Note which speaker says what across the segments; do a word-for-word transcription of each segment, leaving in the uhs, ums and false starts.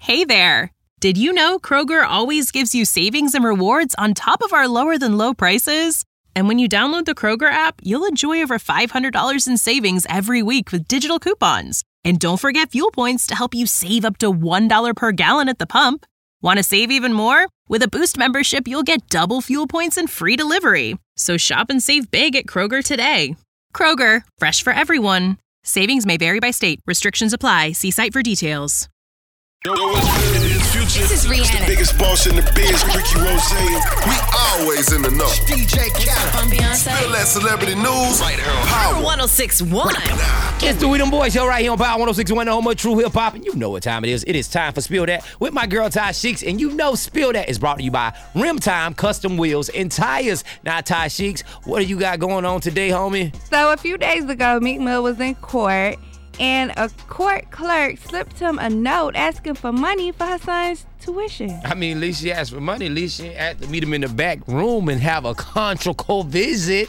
Speaker 1: Hey there! Did you know Kroger always gives you savings and rewards on top of our lower-than-low prices? And when you download the Kroger app, you'll enjoy over five hundred dollars in savings every week with digital coupons. And don't forget fuel points to help you save up to one dollar per gallon at the pump. Want to save even more? With a Boost membership, you'll get double fuel points and free delivery. So shop and save big at Kroger today. Kroger, fresh for everyone. Savings may vary by state. Restrictions apply. See site for details.
Speaker 2: Yo, what's good? It is Future.
Speaker 3: This is Rihanna.
Speaker 2: It's the biggest boss in the biz, Ricky Rose. We always in the know.
Speaker 3: D J Khaled. I'm Beyonce.
Speaker 2: Feel that celebrity news right here on Power
Speaker 3: one oh six point one.
Speaker 4: It's the We Them Boys Show right here on Power one oh six point one, the home of true hip hop. And you know what time it is. It is time for Spill That with my girl Ty Sheeks. And you know Spill That is brought to you by Rim Time Custom Wheels and Tires. Now, Ty Sheeks, what do you got going on today, homie?
Speaker 5: So a few days ago, Meek Mill was in court, and a court clerk slipped him a note asking for money for her son's tuition.
Speaker 4: I mean, at least she asked for money. At least she had to meet him in the back room and have a conjugal visit.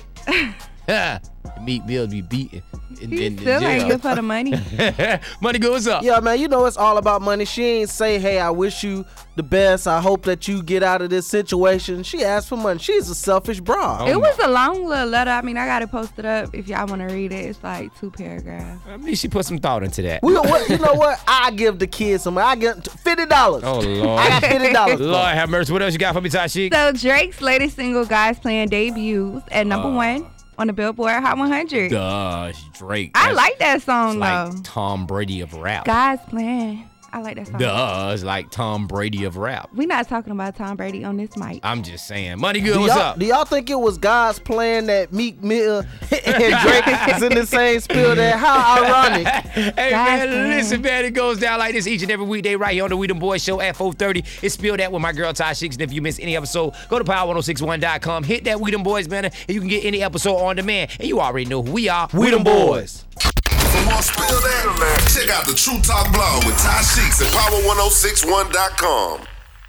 Speaker 4: Meek Mill be beaten. In,
Speaker 5: He
Speaker 4: in the
Speaker 5: still ain't
Speaker 4: jail.
Speaker 5: good for the money.
Speaker 4: Money goes up.
Speaker 6: Yeah, man, you know it's all about money. She ain't say, hey, I wish you the best. I hope that you get out of this situation. She asked for money. She's a selfish broad.
Speaker 4: Oh,
Speaker 5: It was a long little letter. I mean, I got it posted up if y'all want to read it. It's like two paragraphs.
Speaker 4: I mean, she put some thought into that.
Speaker 6: We, what, you know what? I give the kids some. I get fifty dollars.
Speaker 4: Oh, Lord.
Speaker 6: I got fifty dollars.
Speaker 4: Lord have mercy. What else you got for me, Ty Sheeks?
Speaker 5: So Drake's latest single, God's Plan, debuts at number
Speaker 4: Uh,
Speaker 5: one on the Billboard Hot one hundred.
Speaker 4: Gosh, Drake.
Speaker 5: I
Speaker 4: That's-
Speaker 5: like that song,
Speaker 4: It's like
Speaker 5: though.
Speaker 4: Tom Brady of rap.
Speaker 5: God's Plan. I like that song.
Speaker 4: Duh, it's like Tom Brady of rap.
Speaker 5: We're not talking about Tom Brady on this mic.
Speaker 4: I'm just saying. Money good,
Speaker 6: Do
Speaker 4: what's
Speaker 6: y'all,
Speaker 4: up?
Speaker 6: do y'all think it was God's plan that Meek Mill and Drake is in the same spill there? How ironic.
Speaker 4: Hey,
Speaker 5: God's
Speaker 4: man,
Speaker 5: plan.
Speaker 4: listen, man, it goes down like this each and every weekday right here on the We Them Boys Show at four thirty. It's Spill That with my girl, Ty Sheeks. And if you miss any episode, go to power one oh six one dot com. Hit that We Them Boys banner, and you can get any episode on demand. And you already know who we are.
Speaker 6: We them boys.
Speaker 2: For more Spill That, check out the True Talk blog with Ty Sheeks at power one oh six one dot com.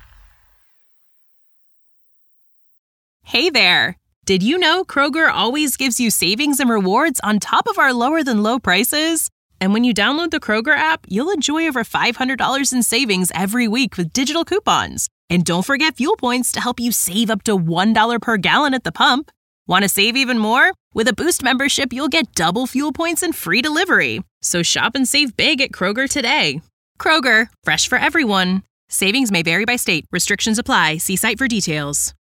Speaker 1: Hey there! Did you know Kroger always gives you savings and rewards on top of our lower-than-low prices? And when you download the Kroger app, you'll enjoy over five hundred dollars in savings every week with digital coupons. And don't forget fuel points to help you save up to one dollar per gallon at the pump. Want to save even more? With a Boost membership, you'll get double fuel points and free delivery. So shop and save big at Kroger today. Kroger, fresh for everyone. Savings may vary by state. Restrictions apply. See site for details.